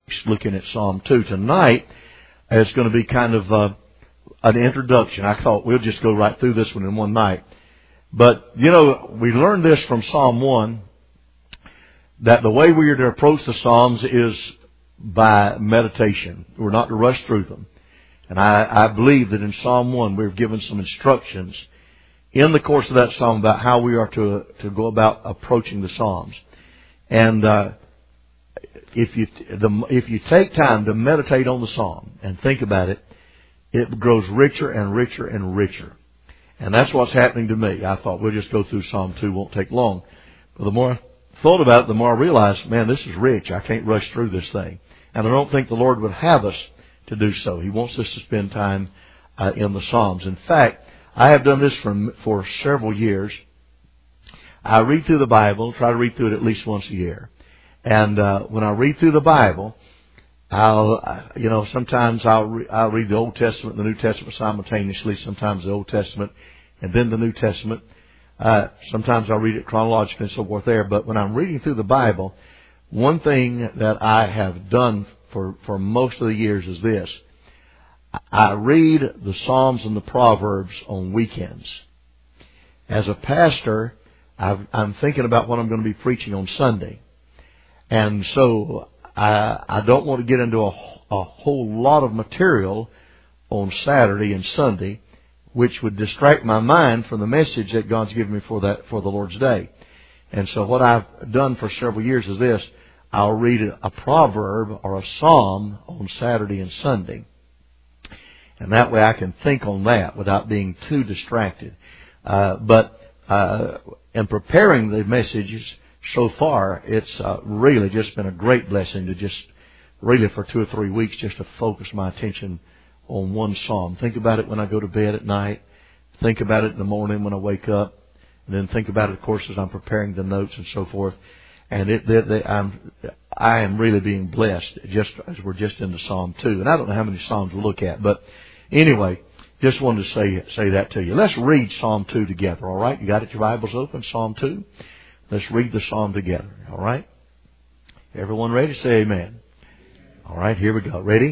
looking at Psalm 2. Tonight, it's going to be kind of an introduction. I thought we'll just go right through this one in one night. But, we learned this from Psalm 1, that the way we are to approach the Psalms is by meditation. We're not to rush through them. And I believe that in Psalm 1 we've given some instructions in the course of that Psalm about how we are to go about approaching the Psalms. And if you take time to meditate on the Psalm and think about it, it grows richer and richer and richer. And that's what's happening to me. I thought we'll just go through Psalm 2, won't take long. But the more I thought about it, the more I realized, man, this is rich. I can't rush through this thing. And I don't think the Lord would have us to do so. He wants us to spend time in the Psalms. In fact, I have done this for several years. I read through the Bible, try to read through it at least once a year. And when I read through the Bible, sometimes I'll read the Old Testament and the New Testament simultaneously. Sometimes the Old Testament and then the New Testament. Sometimes I'll read it chronologically and so forth there. But when I'm reading through the Bible, one thing that I have done for most of the years is this. I read the Psalms and the Proverbs on weekends. As a pastor, I'm thinking about what I'm going to be preaching on Sunday. And so I don't want to get into a whole lot of material on Saturday and Sunday, which would distract my mind from the message that God's given me for the Lord's Day. And so what I've done for several years is this. I'll read a proverb or a psalm on Saturday and Sunday. And that way I can think on that without being too distracted. But in preparing the messages so far, it's really just been a great blessing to just really for 2 or 3 weeks just to focus my attention on one psalm. Think about it when I go to bed at night. Think about it in the morning when I wake up. And then think about it, of course, as I'm preparing the notes and so forth. And I am really being blessed just as we're just into Psalm 2. And I don't know how many Psalms we'll look at. But anyway, just wanted to say that to you. Let's read Psalm 2 together, all right? You got it, your Bibles open, Psalm 2? Let's read the Psalm together, all right? Everyone ready? Say amen. All right, here we go. Ready?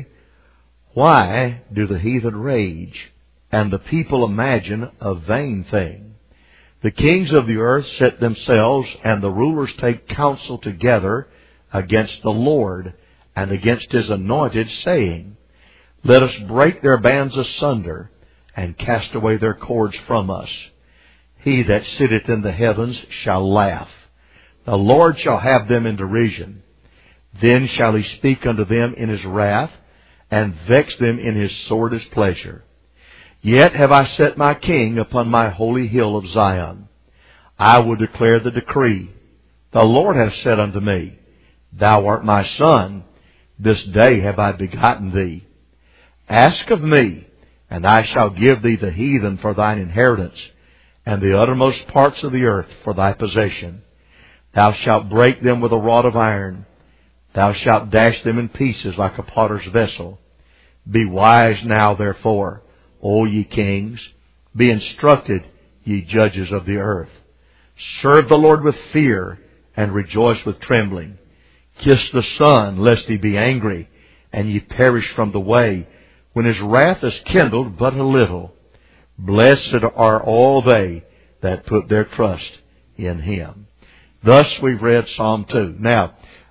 Why do the heathen rage and the people imagine a vain thing? The kings of the earth set themselves, and the rulers take counsel together against the Lord and against His anointed, saying, Let us break their bands asunder and cast away their cords from us. He that sitteth in the heavens shall laugh. The Lord shall have them in derision. Then shall He speak unto them in His wrath, and vex them in His sore displeasure. Yet have I set my king upon my holy hill of Zion. I will declare the decree. The Lord hath said unto me, Thou art my son. This day have I begotten thee. Ask of me, and I shall give thee the heathen for thine inheritance, and the uttermost parts of the earth for thy possession. Thou shalt break them with a rod of iron. Thou shalt dash them in pieces like a potter's vessel. Be wise now, therefore, O ye kings. Be instructed, ye judges of the earth. Serve the Lord with fear, and rejoice with trembling. Kiss the Son, lest He be angry, and ye perish from the way, when His wrath is kindled but a little. Blessed are all they that put their trust in Him. Thus we've read Psalm 2. Now,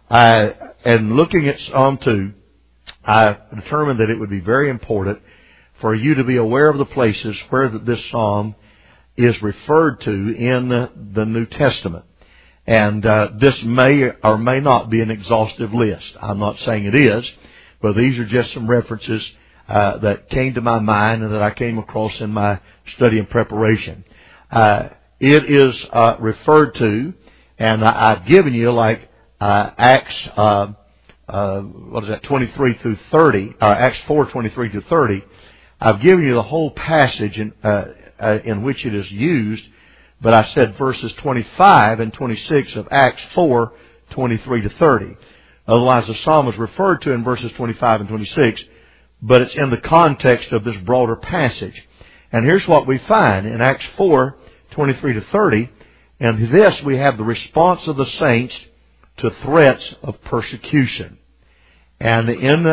in looking at Psalm 2, I determined that it would be very important for you to be aware of the places where this psalm is referred to in the New Testament. And this may or may not be an exhaustive list. I'm not saying it is, but these are just some references that came to my mind and that I came across in my study and preparation. It is referred to, and I've given you like Acts 23 through 30, Acts 4:23 to 30. I've given you the whole passage in which it is used, but I said verses 25 and 26 of Acts 4:23 to 30. Otherwise, the psalm is referred to in verses 25 and 26, but it's in the context of this broader passage. And here's what we find in Acts 4:23 to 30. And this, we have the response of the saints to threats of persecution. And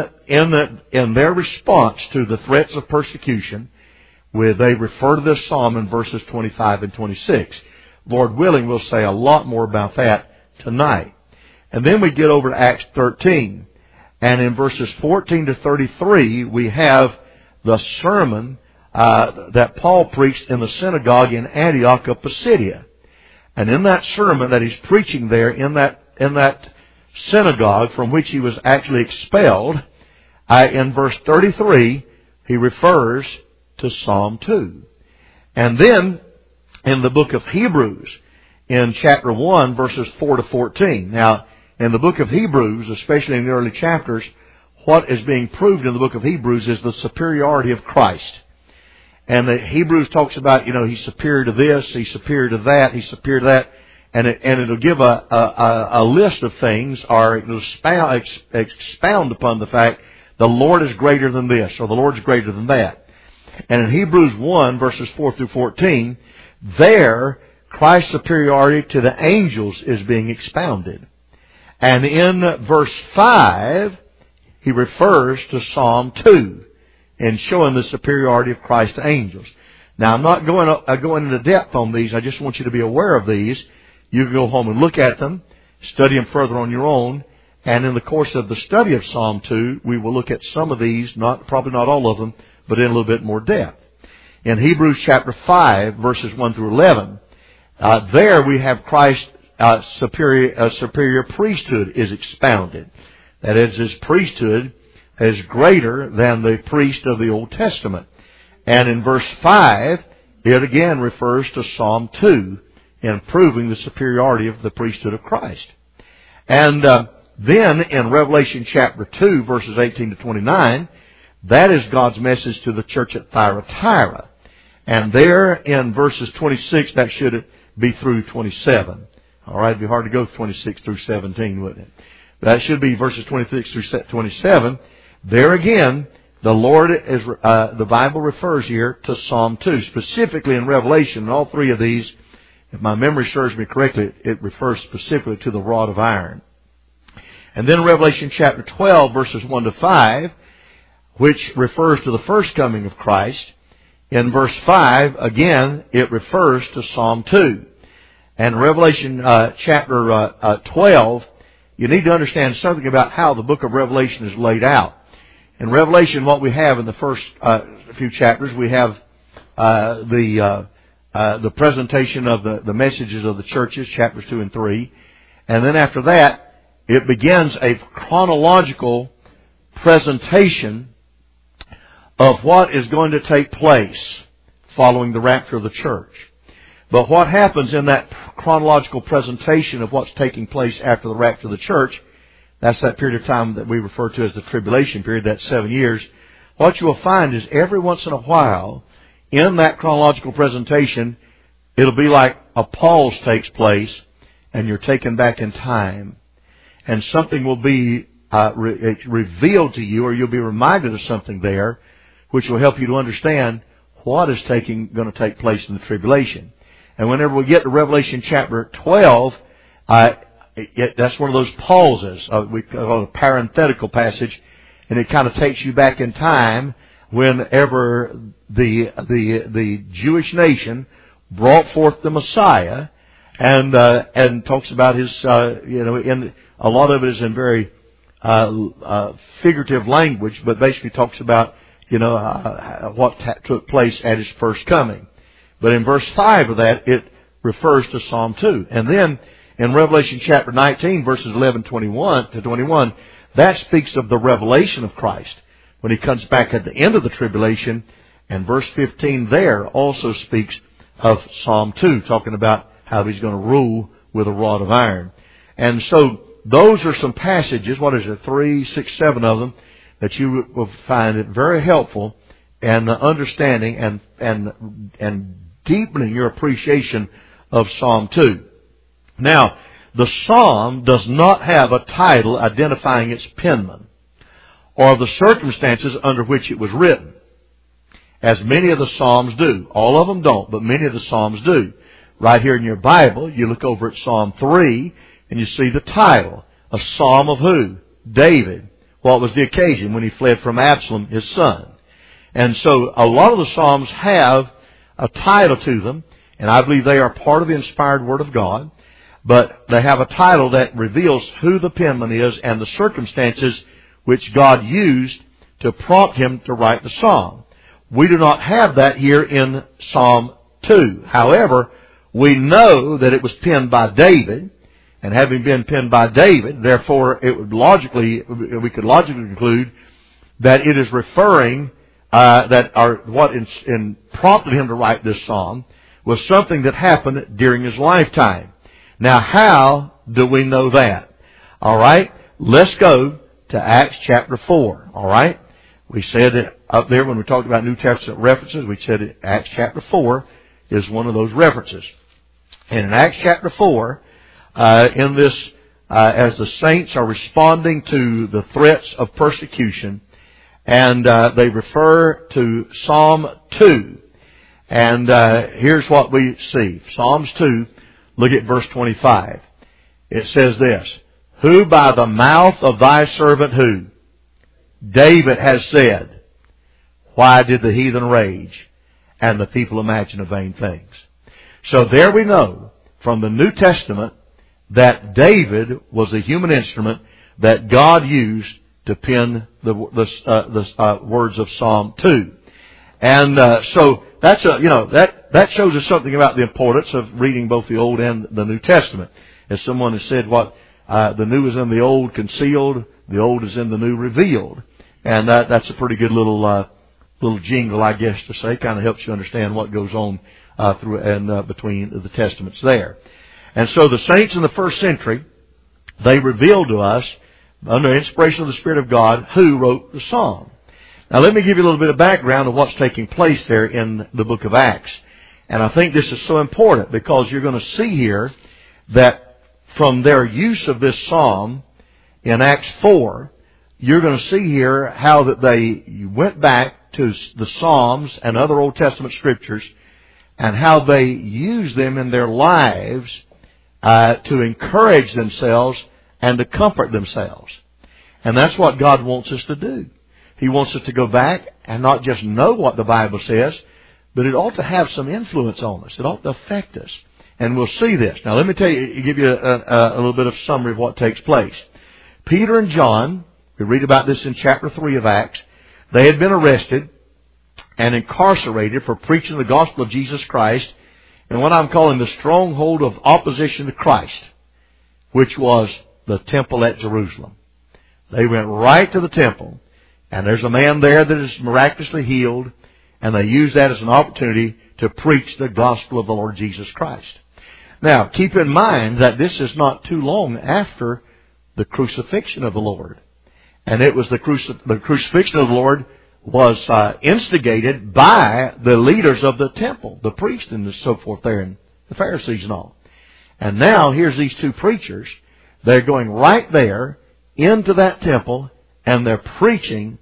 in their response to the threats of persecution, they refer to this psalm in verses 25 and 26. Lord willing, we'll say a lot more about that tonight. And then we get over to Acts 13. And in verses 14 to 33, we have the sermon that Paul preached in the synagogue in Antioch of Pisidia. And in that sermon that he's preaching there in that synagogue from which he was actually expelled, in verse 33, he refers to Psalm 2. And then in the book of Hebrews, in chapter 1, verses 4 to 14. Now, in the book of Hebrews, especially in the early chapters, what is being proved in the book of Hebrews is the superiority of Christ. And the Hebrews talks about, he's superior to this, he's superior to that, he's superior to that. And it'll give a list of things, or it'll expound upon the fact the Lord is greater than this, or the Lord's greater than that. And in Hebrews 1, verses 4 through 14, there, Christ's superiority to the angels is being expounded. And in verse 5, he refers to Psalm 2 in showing the superiority of Christ to angels. Now, I'm not going into depth on these. I just want you to be aware of these. You can go home and look at them, study them further on your own. And in the course of the study of Psalm 2, we will look at some of these, probably not all of them, but in a little bit more depth. In Hebrews chapter 5, verses 1 through 11, there we have Christ's superior priesthood is expounded. That is, his priesthood is greater than the priest of the Old Testament. And in verse 5, it again refers to Psalm 2 in proving the superiority of the priesthood of Christ. And then in Revelation chapter 2, verses 18 to 29, that is God's message to the church at Thyatira. And there in verses 26, that should be through 27. All right, it'd be hard to go 26 through 17, wouldn't it? That should be verses 26 through 27. There again, the Bible refers here to Psalm 2, specifically in Revelation. In all three of these, if my memory serves me correctly, it refers specifically to the rod of iron. And then Revelation chapter 12, verses 1 to 5, which refers to the first coming of Christ. In verse 5, again, it refers to Psalm 2. And Revelation chapter 12, you need to understand something about how the book of Revelation is laid out. In Revelation, what we have in the first few chapters, we have the presentation of the messages of the churches, chapters 2 and 3. And then after that, it begins a chronological presentation of what is going to take place following the rapture of the church. But what happens in that chronological presentation of what's taking place after the rapture of the church, that's that period of time that we refer to as the tribulation period, that's 7 years. What you will find is every once in a while, in that chronological presentation, it'll be like a pause takes place and you're taken back in time. And something will be revealed to you, or you'll be reminded of something there, which will help you to understand what is going to take place in the tribulation. And whenever we get to Revelation chapter 12, that's one of those pauses. We call it a parenthetical passage, and it kind of takes you back in time whenever the Jewish nation brought forth the Messiah, and talks about his, in a lot of it is in very figurative language, but basically talks about what took place at his first coming. But in verse 5 of that, it refers to Psalm 2. And then in Revelation chapter 19, verses 11 to 21, that speaks of the revelation of Christ when he comes back at the end of the tribulation. And verse 15 there also speaks of Psalm 2, talking about how he's going to rule with a rod of iron. And so those are some passages, 3, 6, 7 of them, that you will find it very helpful in understanding and deepening your appreciation of Psalm 2. Now, the psalm does not have a title identifying its penman or the circumstances under which it was written, as many of the psalms do. All of them don't, but many of the psalms do. Right here in your Bible, you look over at Psalm 3, and you see the title, a psalm of who? David. what was the occasion when he fled from Absalom, his son. And so a lot of the Psalms have a title to them, and I believe they are part of the inspired Word of God, but they have a title that reveals who the penman is and the circumstances which God used to prompt him to write the psalm. We do not have that here in Psalm 2. However, we know that it was penned by David, and having been penned by David, therefore we could logically conclude that it is referring what prompted him to write this psalm was something that happened during his lifetime. Now, how do we know that? All right, let's go to Acts chapter 4. All right, we said it up there when we talked about New Testament references. We said Acts chapter 4 is one of those references. And in Acts chapter 4, in this, as the saints are responding to the threats of persecution, and they refer to Psalm 2. And here's what we see. Psalms 2, look at verse 25. It says this, who by the mouth of thy servant who? David has said, why did the heathen rage and the people imagine of vain things? So there we know from the New Testament that David was a human instrument that God used to pen the words of Psalm 2. And so that's that shows us something about the importance of reading both the Old and the New Testament. As someone has said, the new is in the Old concealed, the Old is in the New revealed. And that's a pretty good little jingle, I guess, to say. Kind of helps you understand what goes on between the Testaments there. And so the saints in the first century, they revealed to us, under inspiration of the Spirit of God, who wrote the psalm. Now let me give you a little bit of background of what's taking place there in the book of Acts. And I think this is so important because you're going to see here that from their use of this psalm in Acts 4, you're going to see here how that they went back to the Psalms and other Old Testament scriptures and how they used them in their lives to encourage themselves and to comfort themselves. And that's what God wants us to do. He wants us to go back and not just know what the Bible says, but it ought to have some influence on us. It ought to affect us. And we'll see this. Now let me give you a little bit of summary of what takes place. Peter and John, we read about this in chapter 3 of Acts, they had been arrested and incarcerated for preaching the gospel of Jesus Christ in what I'm calling the stronghold of opposition to Christ, which was the temple at Jerusalem. They went right to the temple, and there's a man there that is miraculously healed, and they used that as an opportunity to preach the gospel of the Lord Jesus Christ. Now, keep in mind that this is not too long after the crucifixion of the Lord. And it was the crucifixion of the Lord was instigated by the leaders of the temple, the priests and so forth there, and the Pharisees and all. And now here's these two preachers. They're going right there into that temple, and they're preaching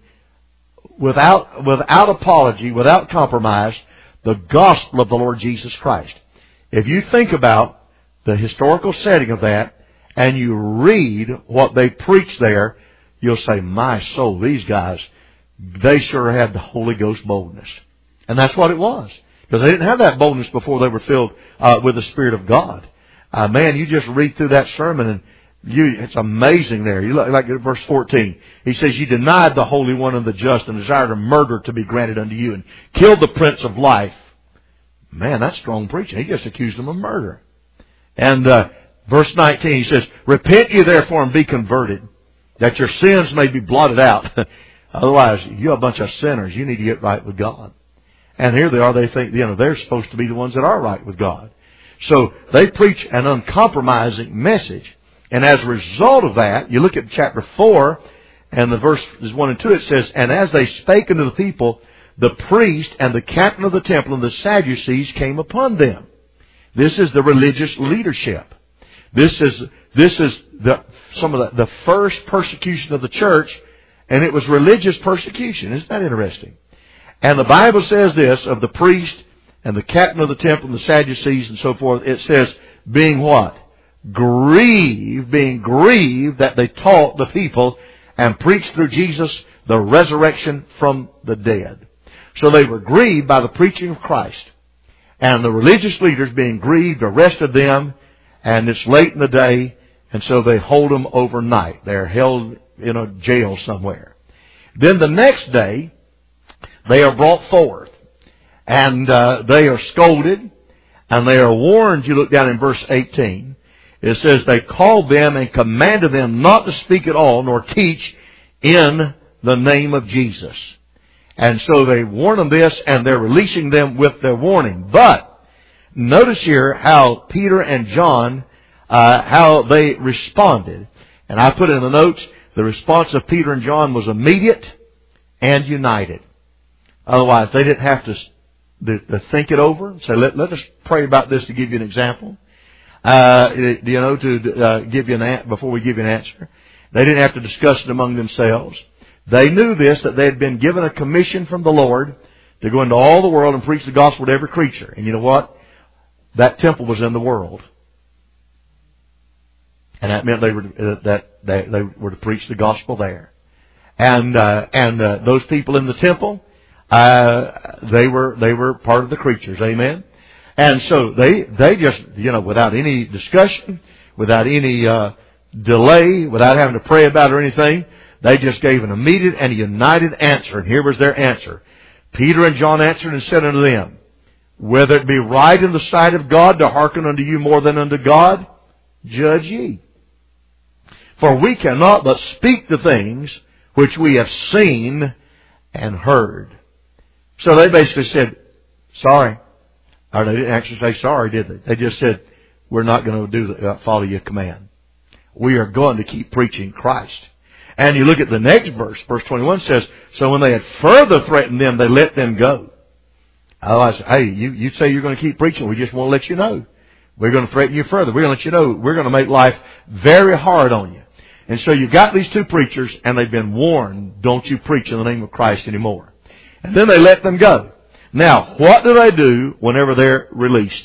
without apology, without compromise, the gospel of the Lord Jesus Christ. If you think about the historical setting of that, and you read what they preach there, you'll say, my soul, these guys, they sure had the Holy Ghost boldness. And that's what it was. Because they didn't have that boldness before they were filled with the Spirit of God. Man, you just read through that sermon and it's amazing there. You look like at verse 14. He says, you denied the Holy One and the just and desired a murder to be granted unto you and killed the Prince of Life. Man, that's strong preaching. He just accused them of murder. And verse 19, he says, repent ye therefore and be converted, that your sins may be blotted out. Otherwise, you're a bunch of sinners. You need to get right with God. And here they are. They think, they're supposed to be the ones that are right with God. So they preach an uncompromising message. And as a result of that, you look at chapter 4, and the verses 1 and 2, it says, and as they spake unto the people, the priest and the captain of the temple and the Sadducees came upon them. This is the religious leadership. This is some of the first persecution of the church, and it was religious persecution. Isn't that interesting? And the Bible says this of the priest and the captain of the temple and the Sadducees and so forth. It says, being what? Being grieved that they taught the people and preached through Jesus the resurrection from the dead. So they were grieved by the preaching of Christ. And the religious leaders, being grieved, arrested them, and it's late in the day, and so they hold them overnight. They're held in a jail somewhere. Then the next day, they are brought forth, and they are scolded, and they are warned. You look down in verse 18. It says, they called them and commanded them not to speak at all, nor teach in the name of Jesus. And so they warn them this, and they're releasing them with their warning. But notice here how Peter and John, how they responded. And I put in the notes, the response of Peter and John was immediate and united. Otherwise, they didn't have to think it over. Say, let us pray about this to give you an example. Give you before we give you an answer. They didn't have to discuss it among themselves. They knew this, that they had been given a commission from the Lord to go into all the world and preach the gospel to every creature. And you know what? That temple was in the world. And that meant they were to preach the gospel there. And those people in the temple, they were part of the creatures. Amen. And so they just, without any discussion, without any delay, without having to pray about it or anything, they just gave an immediate and united answer. And here was their answer. Peter and John answered and said unto them, whether it be right in the sight of God to hearken unto you more than unto God, judge ye. For we cannot but speak the things which we have seen and heard. So they basically said, sorry. Or they didn't actually say sorry, did they? They just said, we're not going to follow your command. We are going to keep preaching Christ. And you look at the next verse, verse 21 says, so when they had further threatened them, they let them go. Otherwise, hey, you say you're going to keep preaching. We just want to let you know. We're going to threaten you further. We're going to let you know we're going to make life very hard on you. And so you've got these two preachers, and they've been warned, don't you preach in the name of Christ anymore. And then they let them go. Now, what do they do whenever they're released?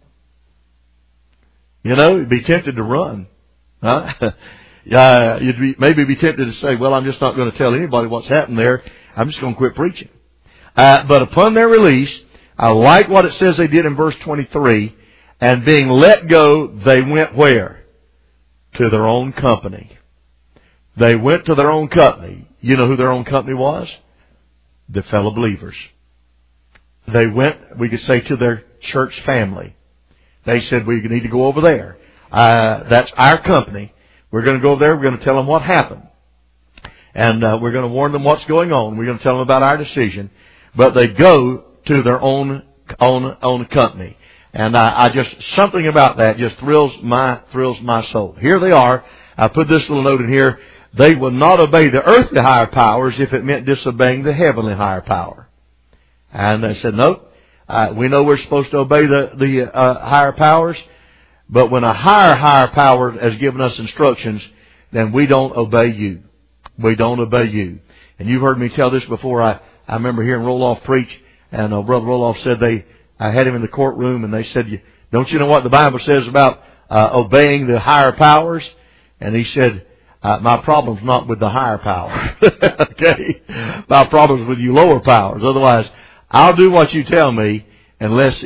You'd be tempted to run. Huh? You'd maybe be tempted to say, well, I'm just not going to tell anybody what's happened there. I'm just going to quit preaching. But upon their release, I like what it says they did in verse 23. And being let go, they went where? To their own company. They went to their own company. You know who their own company was? The fellow believers. They went, we could say, to their church family. They said, we need to go over there. That's our company. We're going to go over there. We're going to tell them what happened. And we're going to warn them what's going on. We're going to tell them about our decision. But they go to their own company. And I just, something about that just thrills my soul. Here they are. I put this little note in here. They would not obey the earthly higher powers if it meant disobeying the heavenly higher power. And they said, nope. We know we're supposed to obey the higher powers. But when a higher power has given us instructions, then we don't obey you. We don't obey you. And you've heard me tell this before. I remember hearing Roloff preach, and Brother Roloff said I had him in the courtroom, and they said, don't you know what the Bible says about obeying the higher powers? And he said, my problem's not with the higher power. Okay? My problem's with you lower powers. Otherwise, I'll do what you tell me unless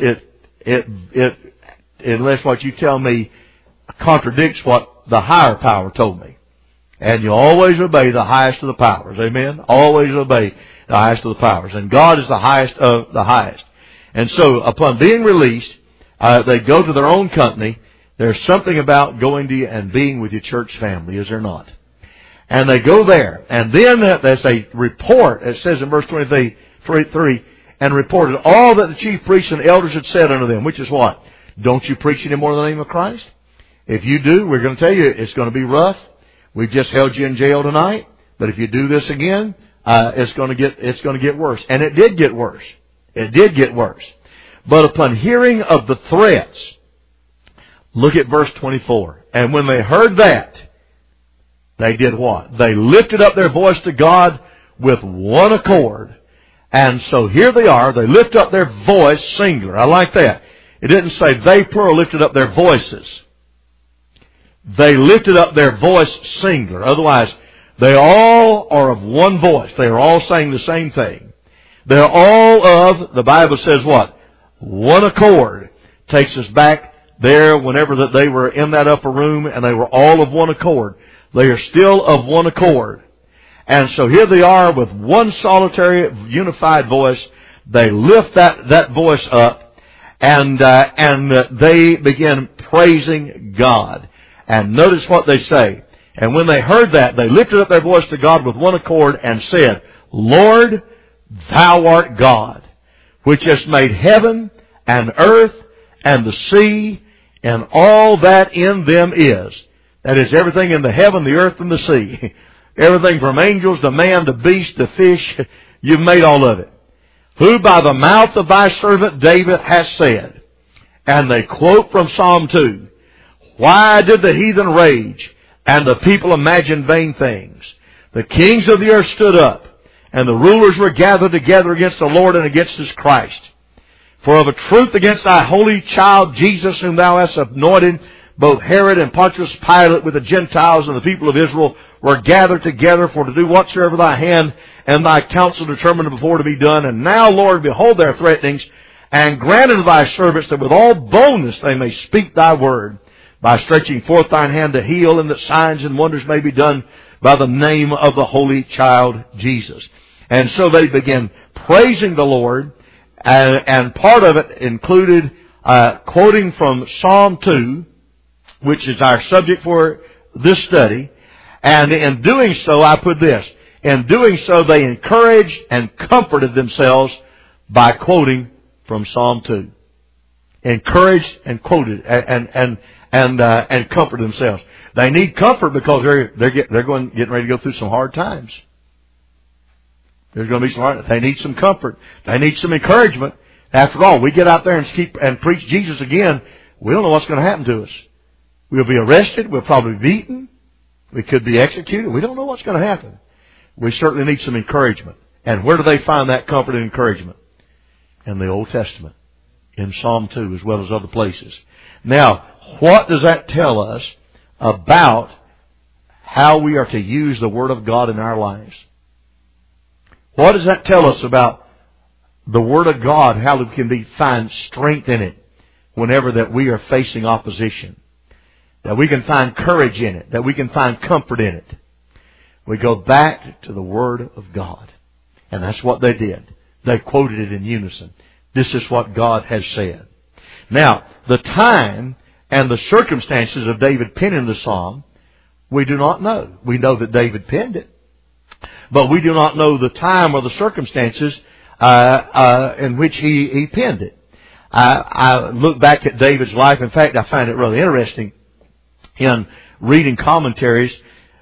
unless what you tell me contradicts what the higher power told me. And you always obey the highest of the powers. Amen? Always obey the highest of the powers. And God is the highest of the highest. And so, upon being released, they go to their own company. There's something about going to and being with your church family, is there not? And they go there. And then there's a report. It says in verse 23, and reported all that the chief priests and elders had said unto them, which is what? Don't you preach anymore in the name of Christ? If you do, we're going to tell you it's going to be rough. We've just held you in jail tonight. But if you do this again, it's going to get worse. And it did get worse. It did get worse. But upon hearing of the threats, look at verse 24. And when they heard that, they did what? They lifted up their voice to God with one accord. And so here they are. They lift up their voice, singular. I like that. It didn't say they plural lifted up their voices. They lifted up their voice, singular. Otherwise, They all are of one voice. They are all saying the same thing. They're all of, the Bible says what? One accord. Takes us back there whenever that they were in that upper room and they were all of one accord. They are still of one accord. And so here they are with one solitary unified voice. They lift that voice up and they begin praising God. And notice what they say. And when they heard that, they lifted up their voice to God with one accord and said, Lord, Thou art God, which hast made heaven and earth and the sea and all that in them is. That is everything in the heaven, the earth, and the sea. Everything from angels to man to beast to fish. You've made all of it. Who by the mouth of thy servant David has said. And they quote from Psalm 2. Why did the heathen rage and the people imagine vain things? The kings of the earth stood up, and the rulers were gathered together against the Lord and against His Christ. For of a truth against thy holy child Jesus, whom thou hast anointed, both Herod and Pontius Pilate with the Gentiles and the people of Israel were gathered together for to do whatsoever thy hand and thy counsel determined before to be done. And now, Lord, behold their threatenings, and grant unto thy servants that with all boldness they may speak thy word, by stretching forth thine hand to heal, and that signs and wonders may be done by the name of the holy child Jesus. And so they began praising the Lord, and part of it included quoting from Psalm 2, which is our subject for this study. And in doing so, I put this, in doing so they encouraged and comforted themselves by quoting from Psalm 2. Encouraged and quoted and comforted themselves. They need comfort because they're getting ready to go through some hard times. There's going to be some hard. They need some comfort. They need some encouragement. After all, we get out there and preach Jesus again. We don't know what's going to happen to us. We'll be arrested. We'll probably be beaten. We could be executed. We don't know what's going to happen. We certainly need some encouragement. And where do they find that comfort and encouragement? In the Old Testament. In Psalm 2 as well as other places. Now, what does that tell us about how we are to use the Word of God in our lives? What does that tell us about the Word of God, how we can find strength in it whenever that we are facing opposition? That we can find courage in it, that we can find comfort in it. We go back to the Word of God. And that's what they did. They quoted it in unison. This is what God has said. Now, the time and the circumstances of David penning the psalm, we do not know. We know that David penned it. But we do not know the time or the circumstances in which he penned it. I look back at David's life. In fact, I find it really interesting in reading commentaries.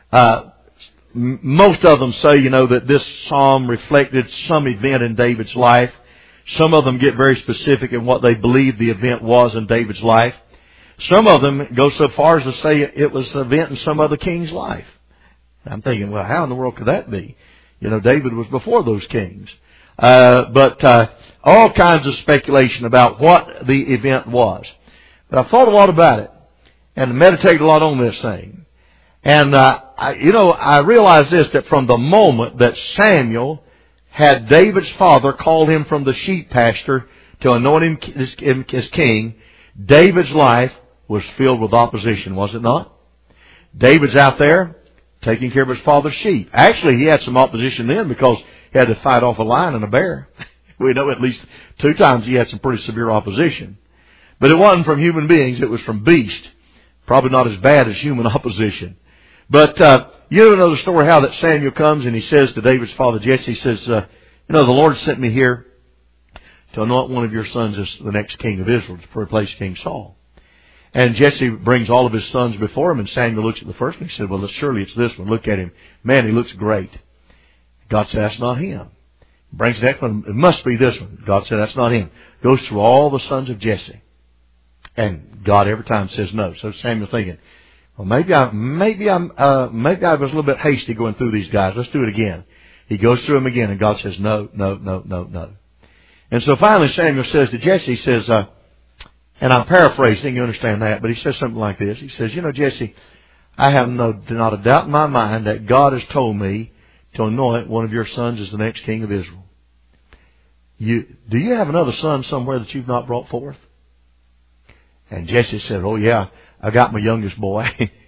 Most of them say, that this psalm reflected some event in David's life. Some of them get very specific in what they believe the event was in David's life. Some of them go so far as to say it was an event in some other king's life. I'm thinking, well, how in the world could that be? David was before those kings. But all kinds of speculation about what the event was. But I've thought a lot about it and meditated a lot on this thing. And, I realized this, that from the moment that Samuel had David's father call him from the sheep pasture to anoint him as king, David's life was filled with opposition, was it not? David's out there taking care of his father's sheep. Actually, he had some opposition then because he had to fight off a lion and a bear. We know at least 2 times he had some pretty severe opposition. But it wasn't from human beings, it was from beasts. Probably not as bad as human opposition. But you know the story how that Samuel comes and he says to David's father Jesse, he says, the Lord sent me here to anoint one of your sons as the next king of Israel to replace King Saul. And Jesse brings all of his sons before him, and Samuel looks at the first one and he said, well, surely it's this one. Look at him. Man, he looks great. God said, that's not him. Brings the next one. It must be this one. God said, that's not him. Goes through all the sons of Jesse. And God every time says no. So Samuel's thinking, well, maybe I was a little bit hasty going through these guys. Let's do it again. He goes through them again, and God says, no. And so finally Samuel says to Jesse, he says, and I'm paraphrasing, you understand that, but he says something like this. He says, Jesse, I have not a doubt in my mind that God has told me to anoint one of your sons as the next king of Israel. Do you have another son somewhere that you've not brought forth? And Jesse said, oh yeah, I got my youngest boy.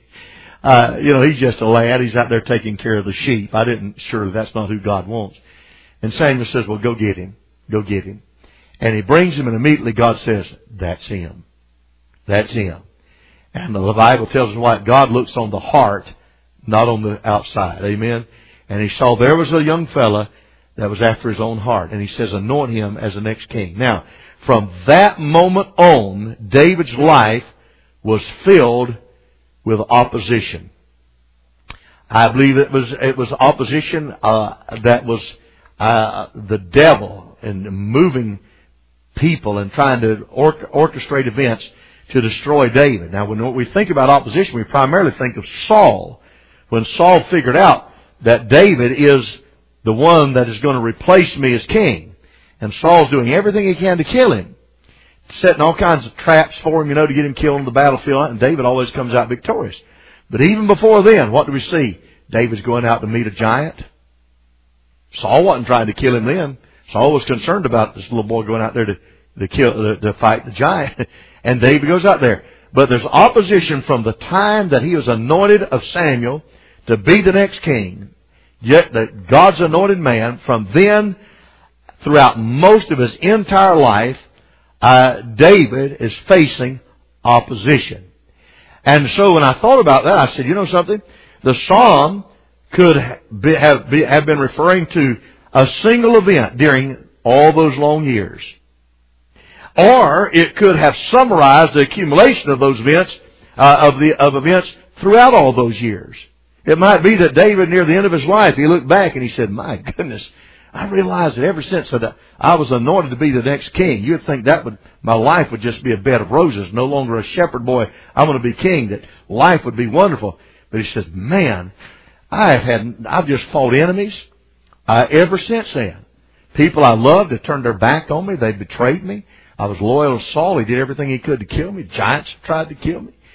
He's just a lad. He's out there taking care of the sheep. Surely that's not who God wants. And Samuel says, well, go get him. Go get him. And he brings him, and immediately God says, that's him. That's him. And the Bible tells us what? God looks on the heart, not on the outside. Amen? And he saw there was a young fella that was after his own heart. And he says, anoint him as the next king. Now, from that moment on, David's life was filled with opposition. I believe it was opposition that was the devil and moving people and trying to orchestrate events to destroy David. Now, when we think about opposition, we primarily think of Saul. When Saul figured out that David is the one that is going to replace me as king, and Saul's doing everything he can to kill him, setting all kinds of traps for him, to get him killed on the battlefield, and David always comes out victorious. But even before then, what do we see? David's going out to meet a giant. Saul wasn't trying to kill him then. Saul was concerned about this little boy going out there to fight the giant. And David goes out there. But there's opposition from the time that he was anointed of Samuel to be the next king. Yet that God's anointed man, from then throughout most of his entire life, David is facing opposition. And so when I thought about that, I said, you know something? The psalm could have been referring to a single event during all those long years. Or it could have summarized the accumulation of those events, of events throughout all those years. It might be that David, near the end of his life, he looked back and he said, my goodness, I realized that ever since that I was anointed to be the next king, you'd think my life would just be a bed of roses, no longer a shepherd boy. I'm going to be king, that life would be wonderful. But he says, man, I've just fought enemies ever since then. People I loved have turned their back on me. They betrayed me. I was loyal to Saul. He did everything he could to kill me. Giants tried to kill me.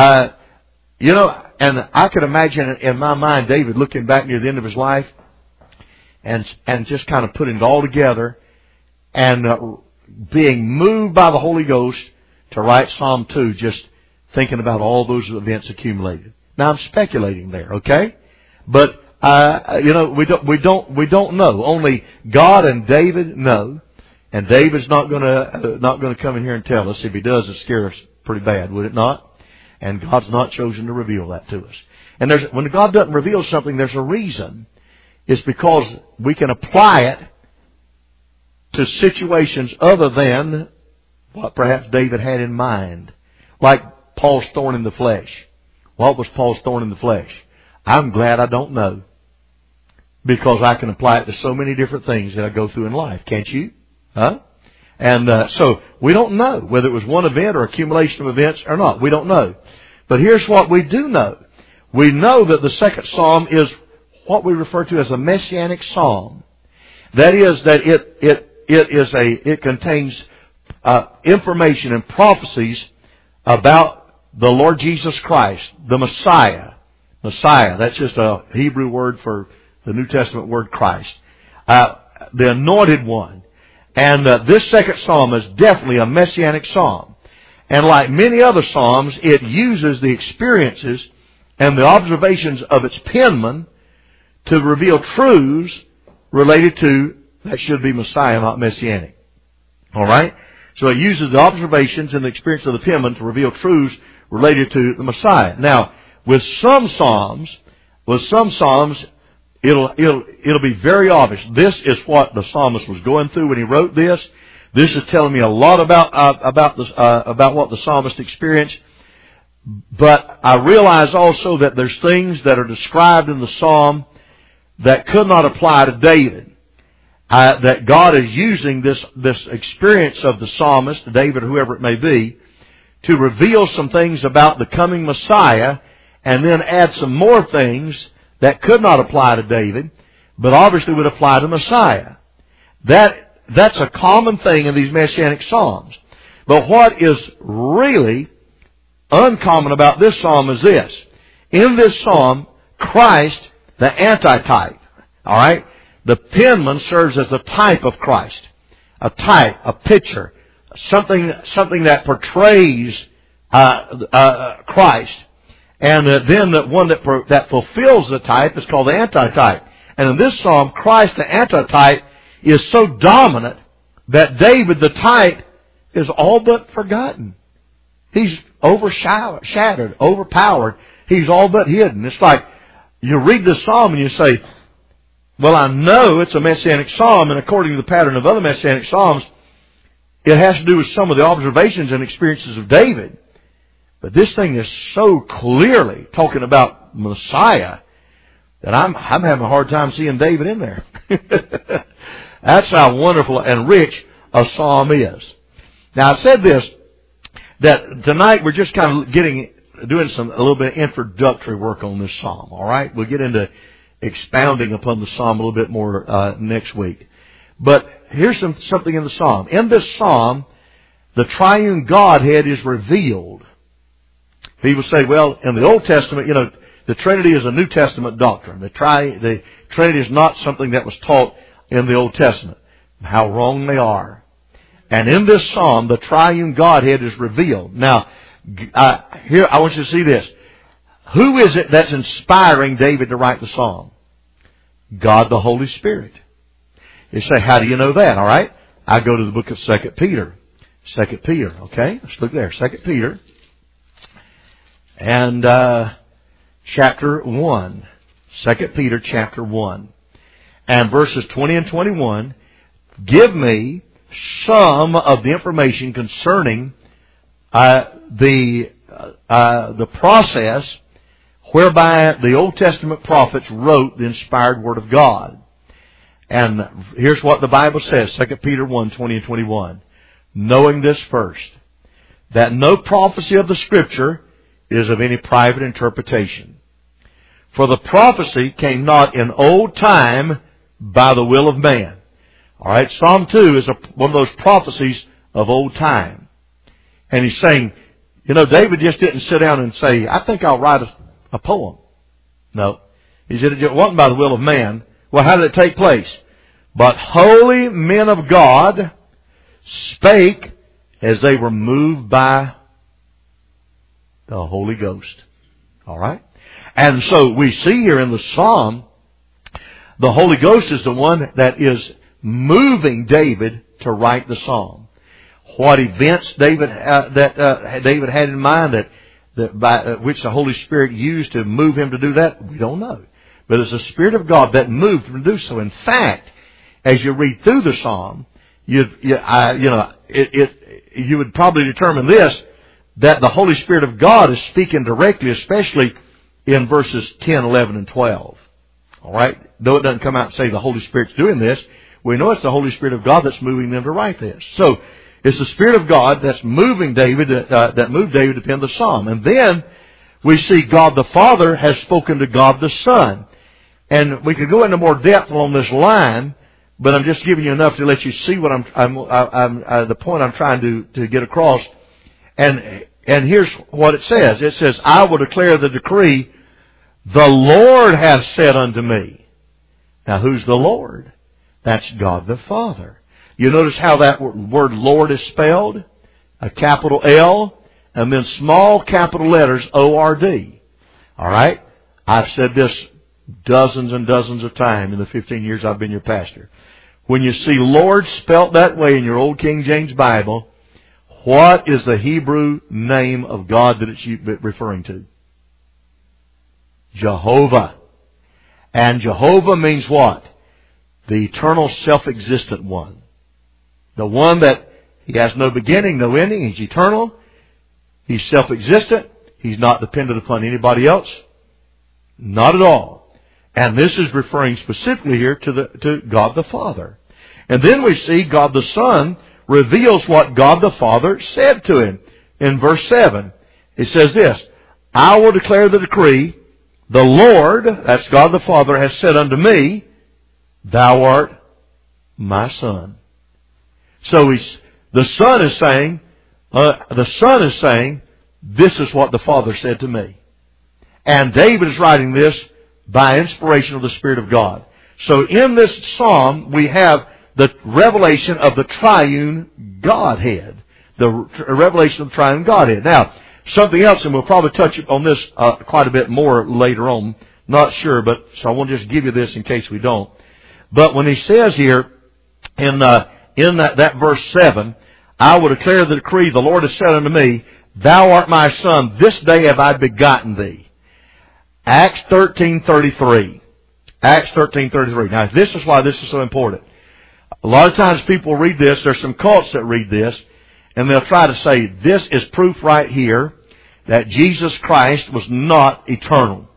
And I could imagine in my mind David looking back near the end of his life and just kind of putting it all together and being moved by the Holy Ghost to write Psalm 2, just thinking about all those events accumulated. Now I'm speculating there, okay? But we don't know. Only God and David know, and David's not going to come in here and tell us. If he does, it'd scare us pretty bad, would it not? And God's not chosen to reveal that to us. And when God doesn't reveal something, there's a reason. It's because we can apply it to situations other than what perhaps David had in mind. Like Paul's thorn in the flesh. What was Paul's thorn in the flesh? I'm glad I don't know. Because I can apply it to so many different things that I go through in life. Can't you? Huh? And so we don't know whether it was one event or accumulation of events or not. We don't know. But here's what we do know. We know that the second psalm is what we refer to as a messianic psalm. That is that it contains information and prophecies about the Lord Jesus Christ, the Messiah. Messiah, that's just a Hebrew word for the New Testament word Christ. The anointed one. And this second psalm is definitely a messianic psalm. And like many other psalms, it uses the experiences and the observations of its penman to reveal truths related to, that should be Messiah, not messianic. Alright? So it uses the observations and the experience of the penman to reveal truths related to the Messiah. Now, with some psalms, it'll be very obvious. This is what the psalmist was going through when he wrote this. This is telling me a lot about what the psalmist experienced. But I realize also that there's things that are described in the psalm that could not apply to David. That God is using this experience of the psalmist, David or whoever it may be, to reveal some things about the coming Messiah, and then add some more things that could not apply to David, but obviously would apply to Messiah. That's a common thing in these messianic psalms. But what is really uncommon about this psalm is this. in this psalm, Christ, the antitype. All right? The penman serves as the type of Christ. A type, a picture, something that portrays Christ. And then the one that fulfills the type is called the antitype. And in this psalm, Christ, the antitype, is so dominant that David, the type, is all but forgotten. He's overshadowed, overpowered. He's all but hidden. It's like you read the psalm and you say, well, I know it's a messianic psalm, and according to the pattern of other messianic psalms, it has to do with some of the observations and experiences of David. But this thing is so clearly talking about Messiah that I'm having a hard time seeing David in there. That's how wonderful and rich a psalm is. Now, I said this, that tonight we're just kind of doing a little bit of introductory work on this psalm. All right, we'll get into expounding upon the psalm a little bit more next week. But here's something in the psalm. In this psalm, the triune Godhead is revealed. People say, well, in the Old Testament, the Trinity is a New Testament doctrine. The Trinity is not something that was taught in the Old Testament. How wrong they are. And in this psalm, the triune Godhead is revealed. Now, here I want you to see this. Who is it that's inspiring David to write the psalm? God the Holy Spirit. You say, how do you know that? All right. I go to the book of 2 Peter. 2 Peter, okay? Let's look there. 2 Peter. And chapter 1. 2 Peter chapter 1. And verses 20 and 21 give me some of the information concerning the process whereby the Old Testament prophets wrote the inspired Word of God. And here's what the Bible says, 2 Peter 1, 20 and 21. Knowing this first, that no prophecy of the Scripture is of any private interpretation. For the prophecy came not in old time by the will of man. All right, Psalm 2 is one of those prophecies of old time. And he's saying, David just didn't sit down and say, I think I'll write a poem. No. He said it wasn't by the will of man. Well, how did it take place? But holy men of God spake as they were moved by the Holy Ghost. All right? And so we see here in the Psalm, the Holy Ghost is the one that is moving David to write the Psalm. What events David David had in mind by which the Holy Spirit used to move him to do that, we don't know. But it's the Spirit of God that moved him to do so. In fact, as you read through the Psalm, you would probably determine this, that the Holy Spirit of God is speaking directly, especially in verses 10, 11, and 12. All right? Though it doesn't come out and say the Holy Spirit's doing this, we know it's the Holy Spirit of God that's moving them to write this. So, it's the Spirit of God that's moving David, that moved David to pen the Psalm. And then we see God the Father has spoken to God the Son. And we could go into more depth along this line, but I'm just giving you enough to let you see what the point I'm trying to get across. And here's what it says. It says, I will declare the decree, the Lord hath said unto me. Now, who's the Lord? That's God the Father. You notice how that word Lord is spelled? A capital L, and then small capital letters O-R-D. All right? I've said this dozens and dozens of times in the 15 years I've been your pastor. When you see Lord spelt that way in your old King James Bible, what is the Hebrew name of God that it's referring to? Jehovah. And Jehovah means what? The eternal self-existent one. The one that He has no beginning, no ending. He's eternal. He's self-existent. He's not dependent upon anybody else. Not at all. And this is referring specifically here to God the Father. And then we see God the Son reveals what God the Father said to Him. In verse 7, it says this, I will declare the decree, the Lord, that's God the Father, has said unto me, Thou art my Son. So the Son is saying, this is what the Father said to me. And David is writing this by inspiration of the Spirit of God. So in this psalm, we have the revelation of the triune Godhead. The revelation of the triune Godhead. Now, something else, and we'll probably touch on this quite a bit more later on. Not sure, but so I want to just give you this in case we don't. But when he says here in that verse 7, I will declare the decree, the Lord has said unto me, Thou art my son, this day have I begotten thee. Acts 13:33. Acts 13:33. Now, this is why this is so important. A lot of times people read this, there's some cults that read this, and they'll try to say, this is proof right here that Jesus Christ was not eternal.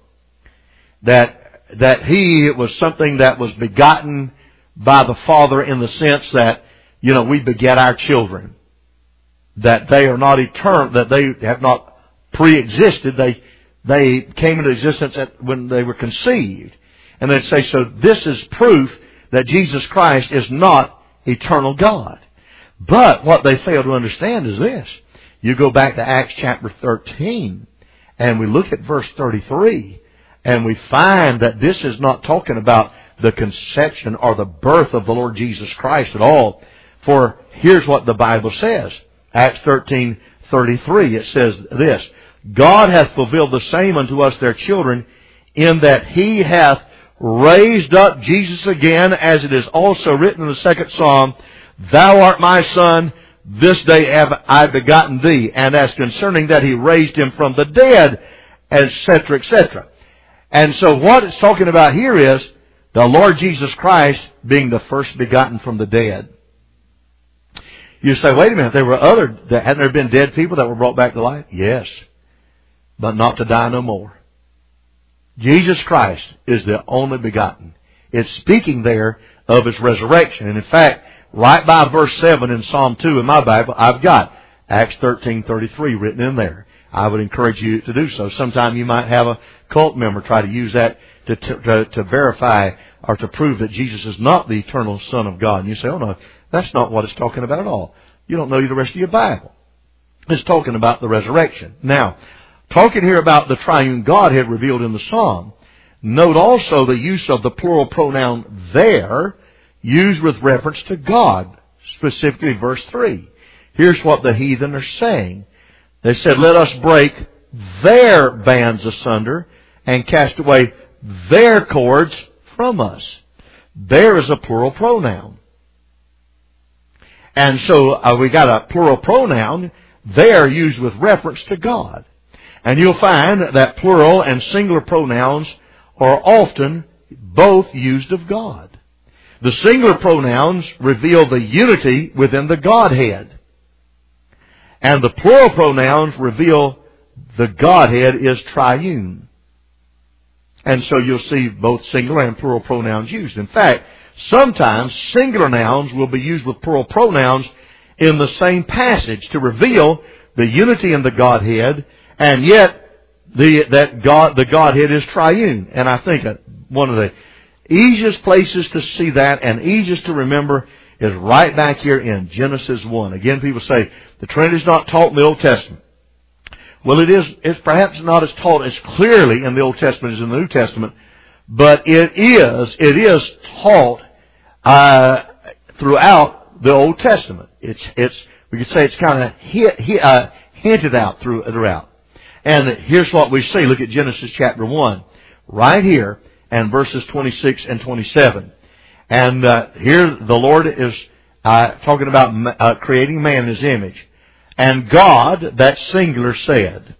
That He was something that was begotten by the Father in the sense that, we beget our children. That they are not eternal, that they have not pre-existed. They came into existence when they were conceived. And they'd say, so this is proof that Jesus Christ is not eternal God. But what they fail to understand is this. You go back to Acts chapter 13, and we look at verse 33, and we find that this is not talking about the conception or the birth of the Lord Jesus Christ at all. For here's what the Bible says. Acts 13:33, it says this, God hath fulfilled the same unto us their children, in that He hath raised up Jesus again, as it is also written in the second Psalm, Thou art my son, this day have I begotten thee. And as concerning that He raised Him from the dead, etc., etc. And so what it's talking about here is the Lord Jesus Christ being the first begotten from the dead. You say, wait a minute, hadn't there been dead people that were brought back to life? Yes, but not to die no more. Jesus Christ is the only begotten. It's speaking there of His resurrection. And in fact, right by verse 7 in Psalm 2 in my Bible, I've got Acts 13:33 written in there. I would encourage you to do so. Sometime you might have a cult member try to use that to verify or to prove that Jesus is not the eternal Son of God. And you say, oh no, that's not what it's talking about at all. You don't know the rest of your Bible. It's talking about the resurrection. Now, talking here about the triune Godhead revealed in the Psalm, note also the use of the plural pronoun there, used with reference to God, specifically verse 3. Here's what the heathen are saying. They said, let us break their bands asunder and cast away their cords from us. There is a plural pronoun. And so we got a plural pronoun there used with reference to God. And you'll find that plural and singular pronouns are often both used of God. The singular pronouns reveal the unity within the Godhead. And the plural pronouns reveal the Godhead is triune. And so you'll see both singular and plural pronouns used. In fact, sometimes singular nouns will be used with plural pronouns in the same passage to reveal the unity in the Godhead, and yet the Godhead is triune. And I think one of the easiest places to see that and easiest to remember is right back here in Genesis 1. Again, people say the Trinity is not taught in the Old Testament. Well, it's perhaps not as taught as clearly in the Old Testament as in the New Testament, but it is taught throughout the Old Testament. We could say it's kind of hinted out throughout. And here's what we see. Look at Genesis chapter 1, right here, and verses 26 and 27. And here the Lord is talking about creating man in His image. And God, that singular, said,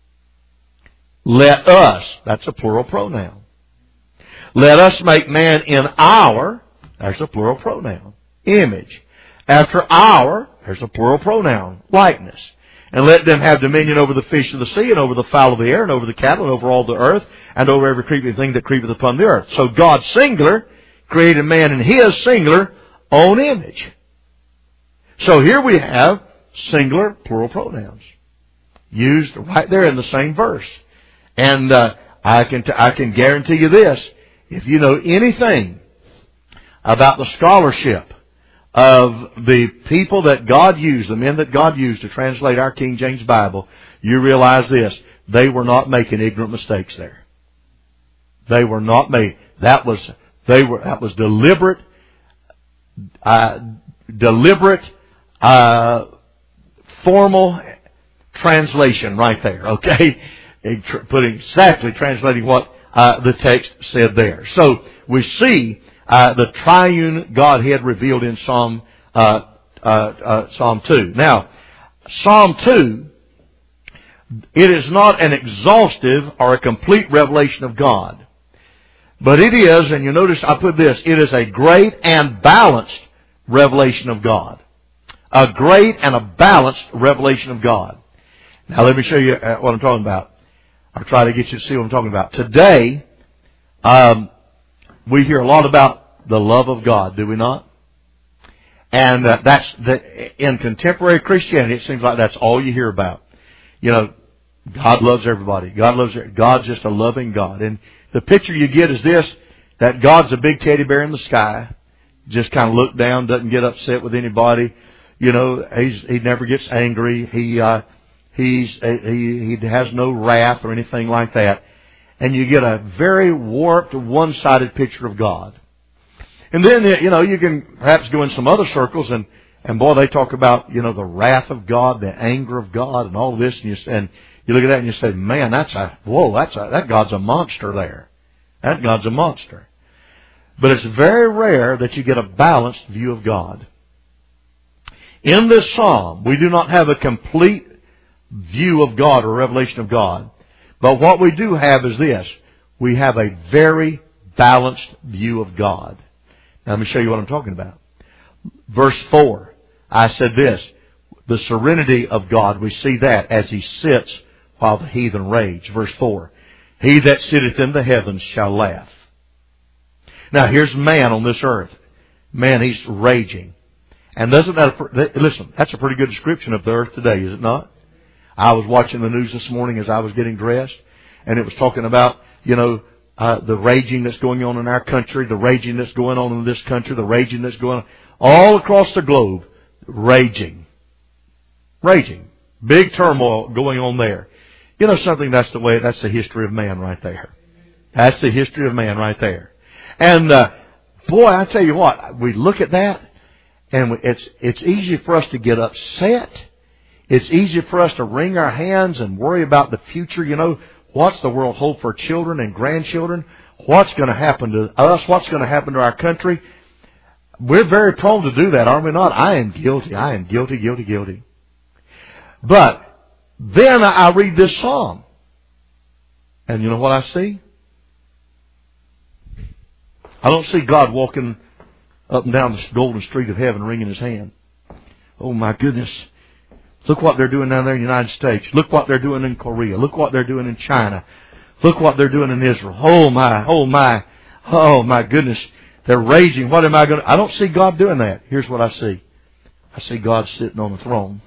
let us, that's a plural pronoun. Let us make man in our, there's a plural pronoun, image. After our, there's a plural pronoun, likeness. And let them have dominion over the fish of the sea, and over the fowl of the air, and over the cattle, and over all the earth, and over every creeping thing that creepeth upon the earth. So God, singular, created man in His singular own image. So here we have singular, plural pronouns used right there in the same verse. And I can guarantee you this: if you know anything about the scholarship of the people that God used, the men that God used to translate our King James Bible, you realize this: they were not making ignorant mistakes there. They were not made. That was deliberate, formal translation right there. Okay, translating what the text said there. So we see the triune Godhead revealed in Psalm 2. Now, Psalm 2, it is not an exhaustive or a complete revelation of God. But it is, and you notice I put this, it is a great and balanced revelation of God. A great and a balanced revelation of God. Now let me show you what I'm talking about. I'll try to get you to see what I'm talking about. Today, we hear a lot about the love of God, do we not? And in contemporary Christianity, it seems like that's all you hear about. You know, God loves everybody. God's just a loving God. And the picture you get is this, that God's a big teddy bear in the sky. Just kind of look down, doesn't get upset with anybody. You know, he never gets angry. He has no wrath or anything like that. And you get a very warped, one-sided picture of God. And then, you know, you can perhaps go in some other circles and boy, they talk about, you know, the wrath of God, the anger of God and all this. And you look at that and you say, man, that God's a monster there. That God's a monster. But it's very rare that you get a balanced view of God. In this psalm, we do not have a complete view of God or revelation of God. But what we do have is this. We have a very balanced view of God. Now let me show you what I'm talking about. Verse 4, I said this, the serenity of God, we see that as He sits while the heathen rage. Verse 4, He that sitteth in the heavens shall laugh. Now here's man on this earth. Man, he's raging. And listen, that's a pretty good description of the earth today, is it not? I was watching the news this morning as I was getting dressed, and it was talking about, you know, the raging that's going on in our country, the raging that's going on in this country, the raging that's going on all across the globe. Raging. Big turmoil going on there. You know something, that's the history of man right there. That's the history of man right there. And, boy, I tell you what, we look at that, and it's easy for us to get upset. It's easy for us to wring our hands and worry about the future. You know, what's the world hold for children and grandchildren? What's going to happen to us? What's going to happen to our country? We're very prone to do that, aren't we not? I am guilty. Guilty. But then I read this psalm. And you know what I see? I don't see God walking up and down the golden street of heaven wringing His hand. Oh my goodness. Look what they're doing down there in the United States. Look what they're doing in Korea. Look what they're doing in China. Look what they're doing in Israel. Oh my goodness. They're raging. What am I going to... I don't see God doing that. Here's what I see. I see God sitting on the throne.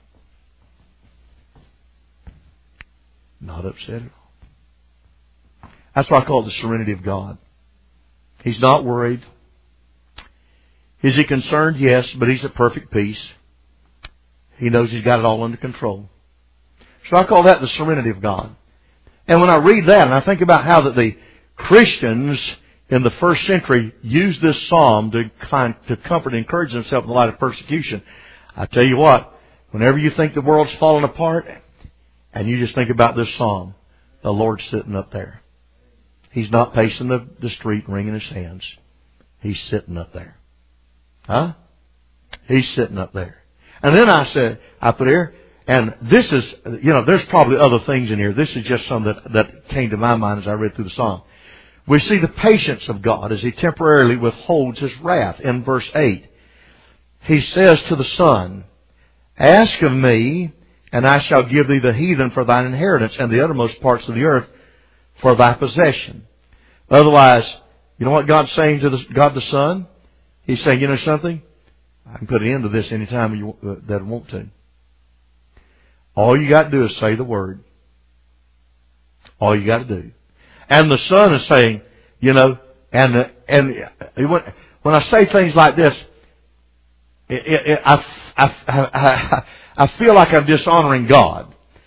Not upset at all. That's what I call the serenity of God. He's not worried. Is He concerned? Yes, but He's at perfect peace. He knows He's got it all under control. So I call that the serenity of God. And when I read that and I think about how that the Christians in the first century used this psalm to comfort and encourage themselves in the light of persecution, I tell you what, whenever you think the world's falling apart and you just think about this psalm, the Lord's sitting up there. He's not pacing the street wringing His hands. He's sitting up there. Huh? He's sitting up there. And then I put here, and this is, you know, there's probably other things in here. This is just some that came to my mind as I read through the psalm. We see the patience of God as He temporarily withholds His wrath. In verse 8, He says to the Son, Ask of me, and I shall give thee the heathen for thine inheritance, and the uttermost parts of the earth for thy possession. Otherwise, you know what God's saying to God the Son? He's saying, you know something? I can put an end to this anytime that I want to. All you got to do is say the word. All you got to do. And the Son is saying, you know, and when I say things like this, I feel like I'm dishonoring God.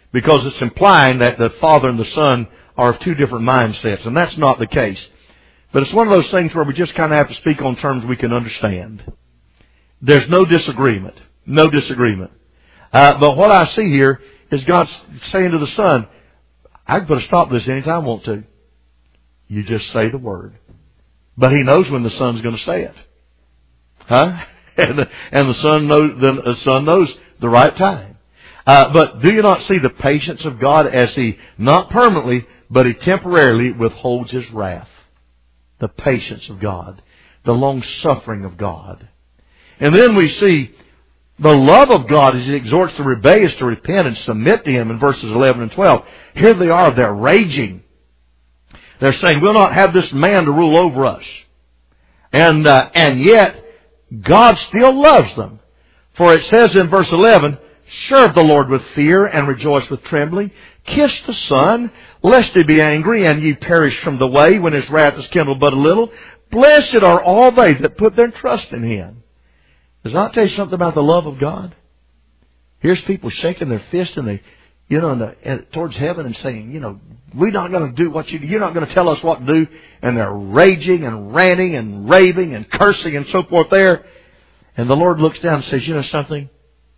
because it's implying that the Father and the Son are of two different mindsets, and that's not the case. But it's one of those things where we just kind of have to speak on terms we can understand. There's no disagreement. No disagreement. But what I see here is God saying to the Son, I can put a stop to this anytime I want to. You just say the word. But He knows when the Son's going to say it. Huh? And the Son knows the right time. But do you not see the patience of God as He, not permanently, but He temporarily withholds His wrath? The patience of God. The long-suffering of God. And then we see the love of God as He exhorts the rebellious to repent and submit to Him in verses 11 and 12. Here they are, they're raging. They're saying, we'll not have this man to rule over us. And yet, God still loves them. For it says in verse 11, serve the Lord with fear and rejoice with trembling. Kiss the Son, lest He be angry and ye perish from the way when His wrath is kindled but a little. Blessed are all they that put their trust in Him. Does that tell you something about the love of God? Here's people shaking their fist and towards heaven and saying, we're not going to do what you're not going to tell us what to do. And they're raging and ranting and raving and cursing and so forth there. And the Lord looks down and says, you know something?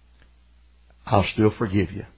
I'll still forgive you.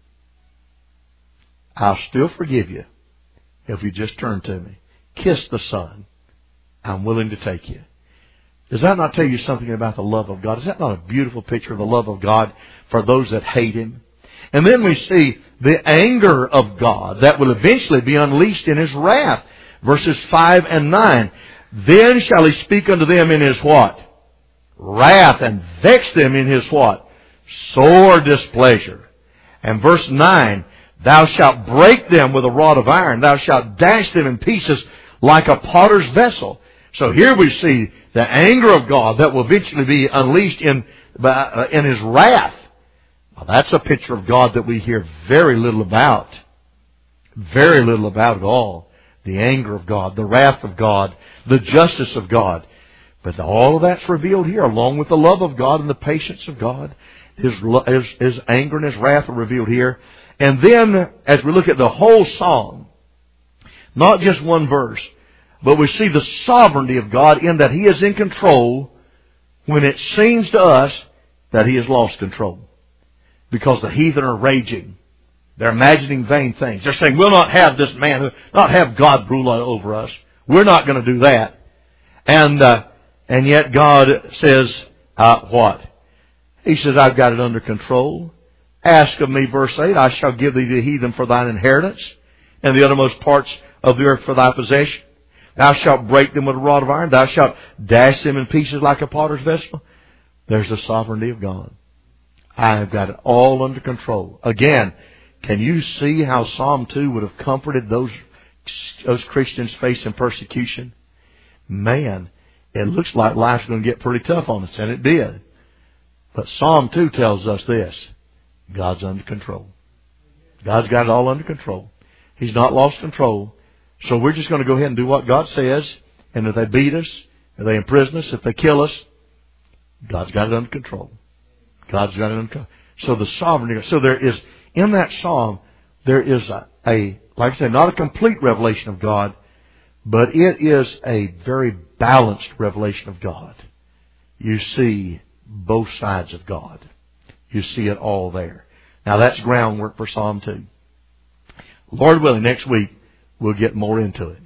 I'll still forgive you if you just turn to me. Kiss the Son. I'm willing to take you. Does that not tell you something about the love of God? Is that not a beautiful picture of the love of God for those that hate Him? And then we see the anger of God that will eventually be unleashed in His wrath. Verses 5 and 9. Then shall He speak unto them in His what? Wrath, and vex them in His what? Sore displeasure. And verse 9. Thou shalt break them with a rod of iron. Thou shalt dash them in pieces like a potter's vessel. So here we see the anger of God that will eventually be unleashed in His wrath. Now, that's a picture of God that we hear very little about. Very little about at all. The anger of God, the wrath of God, the justice of God. But all of that's revealed here, along with the love of God and the patience of God. His anger and His wrath are revealed here. And then, as we look at the whole psalm, not just one verse, but we see the sovereignty of God in that He is in control when it seems to us that He has lost control. Because the heathen are raging. They're imagining vain things. They're saying, we'll not have this man, not have God rule over us. We're not going to do that. And yet God says, what? He says, I've got it under control. Ask of me, verse 8, I shall give thee the heathen for thine inheritance, and the uttermost parts of the earth for thy possession. Thou shalt break them with a rod of iron. Thou shalt dash them in pieces like a potter's vessel. There's the sovereignty of God. I have got it all under control. Again, can you see how Psalm 2 would have comforted those Christians facing persecution? Man, it looks like life's going to get pretty tough on us, and it did. But Psalm 2 tells us this. God's under control. God's got it all under control. He's not lost control. So we're just going to go ahead and do what God says. And if they beat us, if they imprison us, if they kill us, God's got it under control. God's got it under control. So the sovereignty. So there is, in that psalm, there is like I said, not a complete revelation of God, but it is a very balanced revelation of God. You see both sides of God. You see it all there. Now that's groundwork for Psalm 2. Lord willing, next week we'll get more into it.